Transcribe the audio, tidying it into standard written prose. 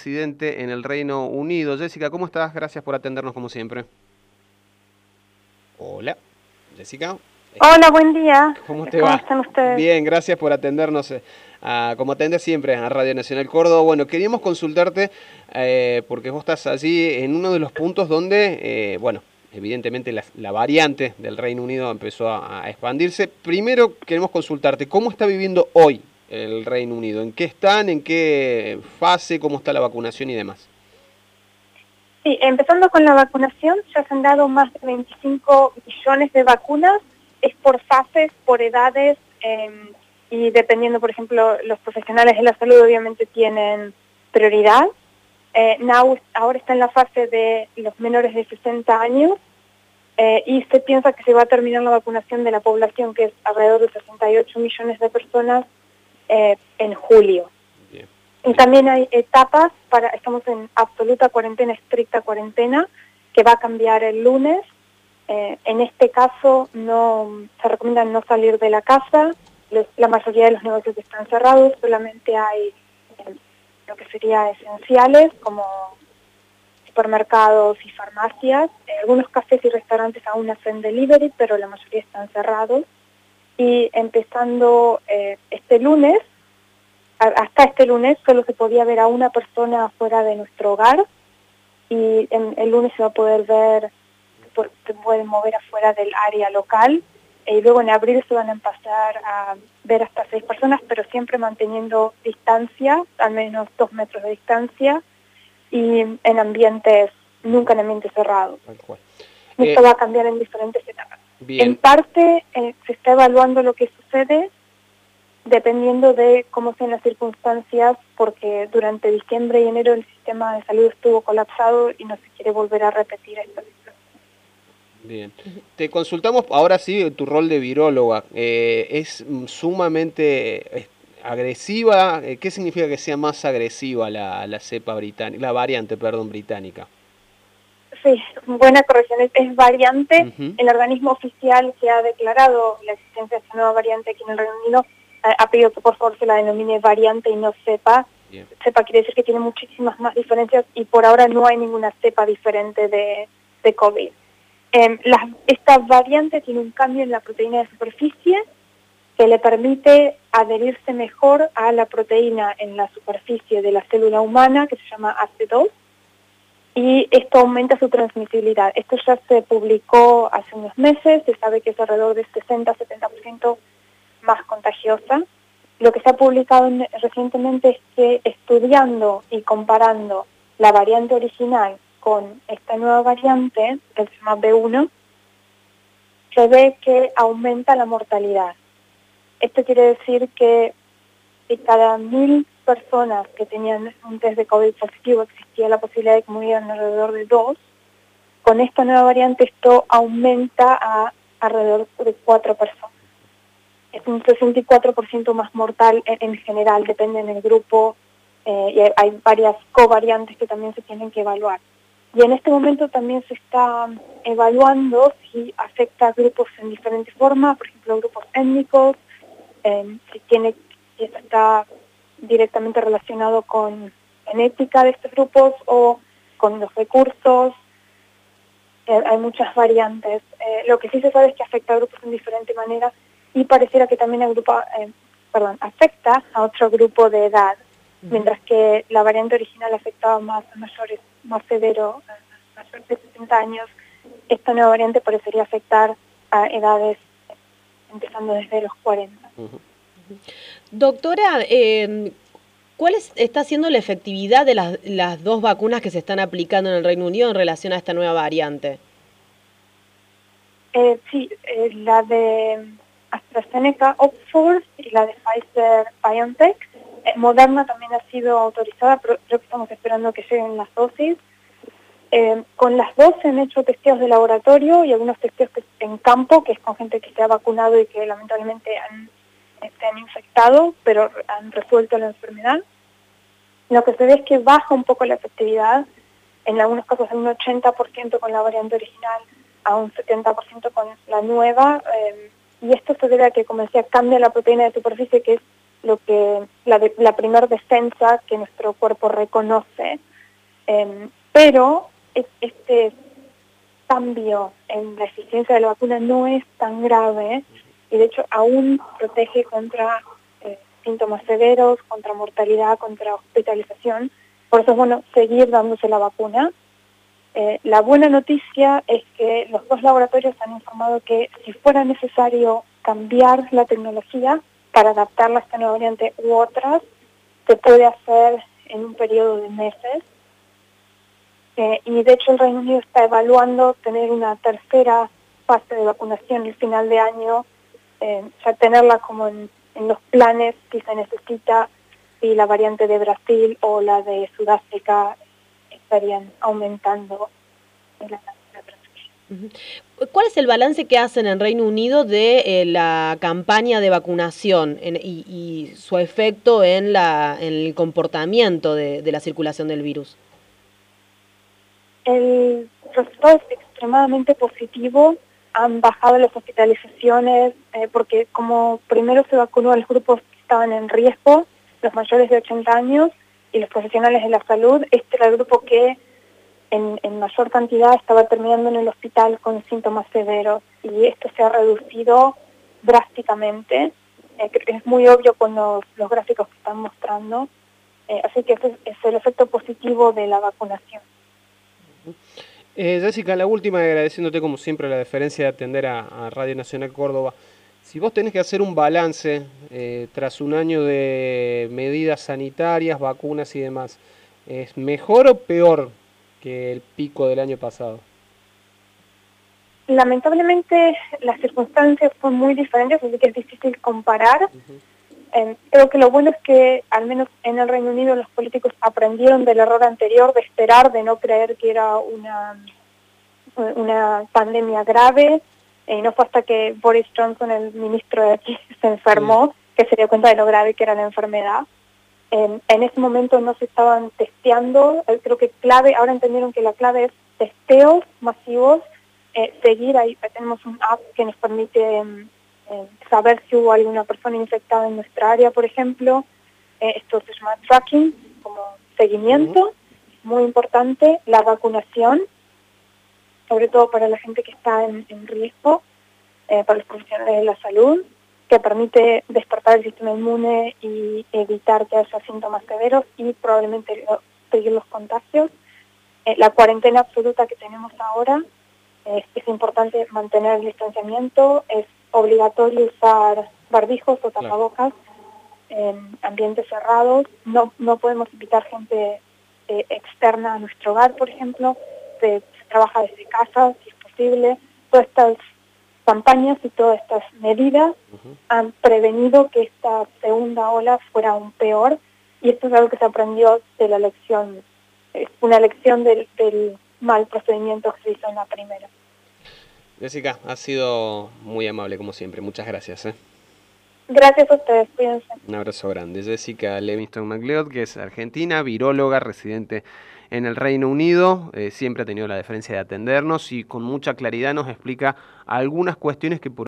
residente en el Reino Unido. Jessica, ¿cómo estás? Gracias por atendernos como siempre. Hola, Jessica. Hola, buen día. ¿Cómo te ¿Cómo va? están ustedes? Bien, gracias por atendernos, como atendes siempre a Radio Nacional Córdoba. Bueno, queríamos consultarte porque vos estás allí en uno de los puntos donde, bueno, evidentemente la variante del Reino Unido empezó a expandirse. Primero queremos consultarte, ¿cómo está viviendo hoy el Reino Unido? ¿En qué están? ¿En qué fase? ¿Cómo está la vacunación y demás? Sí, empezando con la vacunación, ya se han dado más de 25 millones de vacunas. Es por fases, por edades, y dependiendo, por ejemplo, los profesionales de la salud obviamente tienen prioridad. Ahora está en la fase de los menores de 60 años y se piensa que se va a terminar la vacunación de la población, que es alrededor de 68 millones de personas, en julio. Bien. Y también hay etapas estamos en absoluta cuarentena, estricta cuarentena, que va a cambiar el lunes. En este caso no se recomienda no salir de la casa, la mayoría de los negocios están cerrados, solamente hay lo que sería esenciales como supermercados y farmacias. Algunos cafés y restaurantes aún hacen delivery, pero la mayoría están cerrados. Y empezando este lunes, hasta este lunes solo se podía ver a una persona fuera de nuestro hogar y el lunes se va a poder ver, se pueden mover afuera del área local y luego en abril se van a empezar a ver hasta 6 personas, pero siempre manteniendo distancia, al menos 2 metros de distancia y nunca en ambientes cerrados. Tal cual. Esto va a cambiar en diferentes etapas. Bien. En parte se está evaluando lo que sucede dependiendo de cómo sean las circunstancias, porque durante diciembre y enero el sistema de salud estuvo colapsado y no se quiere volver a repetir esta situación. Bien. Te consultamos ahora sí tu rol de viróloga. ¿Es sumamente agresiva? ¿Qué significa que sea más agresiva la cepa británica, la variante, perdón, británica? Sí, buena corrección, es variante. Uh-huh. El organismo oficial que ha declarado la existencia de esta nueva variante aquí en el Reino Unido ha pedido que por favor se la denomine variante y no cepa. Bien. Cepa quiere decir que tiene muchísimas más diferencias y por ahora no hay ninguna cepa diferente de COVID. Esta variante tiene un cambio en la proteína de superficie que le permite adherirse mejor a la proteína en la superficie de la célula humana, que se llama AC2, y esto aumenta su transmisibilidad. Esto ya se publicó hace unos meses, se sabe que es alrededor de 60-70% más contagiosa. Lo que se ha publicado recientemente es que estudiando y comparando la variante original con esta nueva variante, que se llama B1, se ve que aumenta la mortalidad. Esto quiere decir que de cada 1.000 personas que tenían un test de COVID positivo existía la posibilidad de que murieran alrededor de 2. Con esta nueva variante esto aumenta a alrededor de 4 personas. Es un 64% más mortal en general, depende del grupo, y hay varias covariantes que también se tienen que evaluar. Y en este momento también se está evaluando si afecta a grupos en diferentes formas, por ejemplo, grupos étnicos, si está directamente relacionado con genética de estos grupos o con los recursos. Hay muchas variantes. Lo que sí se sabe es que afecta a grupos en diferente manera y pareciera que también afecta a otro grupo de edad, mientras que la variante original afectaba más a mayores, más severo, a mayores de 60 años. Esta nueva variante parecería afectar a edades empezando desde los 40. Uh-huh. Doctora, ¿cuál está siendo la efectividad de las dos vacunas que se están aplicando en el Reino Unido en relación a esta nueva variante? Sí, la de AstraZeneca Oxford y la de Pfizer BioNTech. Moderna también ha sido autorizada, pero creo que estamos esperando que lleguen las dosis. Con las dos se han hecho testeos de laboratorio y algunos testeos en campo, que es con gente que se ha vacunado y que lamentablemente se han infectado, pero han resuelto la enfermedad. Lo que se ve es que baja un poco la efectividad, en algunos casos en un 80% con la variante original, a un 70% con la nueva, y esto se debe a que, como decía, cambia la proteína de superficie, que es la primera defensa que nuestro cuerpo reconoce. Pero este cambio en la eficiencia de la vacuna no es tan grave y de hecho aún protege contra síntomas severos, contra mortalidad, contra hospitalización. Por eso es bueno seguir dándose la vacuna. La buena noticia es que los dos laboratorios han informado que si fuera necesario cambiar la tecnología para adaptarla a esta nueva variante u otras, se puede hacer en un periodo de meses. Y de hecho el Reino Unido está evaluando tener una tercera fase de vacunación el final de año, ya tenerla como en los planes si se necesita, si la variante de Brasil o la de Sudáfrica estarían aumentando la transmisión. ¿Cuál es el balance que hacen en Reino Unido de la campaña de vacunación y su efecto en el comportamiento de la circulación del virus? El resultado es extremadamente positivo. Han bajado las hospitalizaciones porque como primero se vacunó a los grupos que estaban en riesgo, los mayores de 80 años y los profesionales de la salud, este era el grupo que en mayor cantidad estaba terminando en el hospital con síntomas severos y esto se ha reducido drásticamente. Es muy obvio con los gráficos que están mostrando. Así que ese es el efecto positivo de la vacunación. Jessica, la última, agradeciéndote como siempre la deferencia de atender a Radio Nacional Córdoba. Si vos tenés que hacer un balance tras un año de medidas sanitarias, vacunas y demás, ¿es mejor o peor que el pico del año pasado? Lamentablemente las circunstancias son muy diferentes, así que es difícil comparar. Creo que lo bueno es que al menos en el Reino Unido los políticos aprendieron del error anterior de esperar, de no creer que era una pandemia grave. No fue hasta que Boris Johnson, el ministro de aquí, se enfermó, que se dio cuenta de lo grave que era la enfermedad. En ese momento no se estaban testeando. Creo que ahora entendieron que la clave es testeos masivos, seguir ahí. Tenemos un app que nos permite saber si hubo alguna persona infectada en nuestra área, por ejemplo. Esto se llama tracking, como seguimiento, muy importante. La vacunación, sobre todo para la gente que está en riesgo, para los profesionales de la salud, que permite despertar el sistema inmune y evitar que haya síntomas severos y probablemente seguir los contagios. La cuarentena absoluta que tenemos ahora, es importante mantener el distanciamiento, es obligatorio usar barbijos o tapabocas en ambientes cerrados. No podemos invitar gente externa a nuestro hogar, por ejemplo. Se trabaja desde casa, si es posible. Todas estas campañas y todas estas medidas han prevenido que esta segunda ola fuera aún peor, y esto es algo que se aprendió de la lección, es una lección del mal procedimiento que se hizo en la primera. Jessica, ha sido muy amable como siempre, muchas gracias. Gracias a ustedes, cuídense. Un abrazo grande. Jessica Levingston McLeod, que es argentina, viróloga, residente en el Reino Unido, siempre ha tenido la deferencia de atendernos y con mucha claridad nos explica algunas cuestiones que por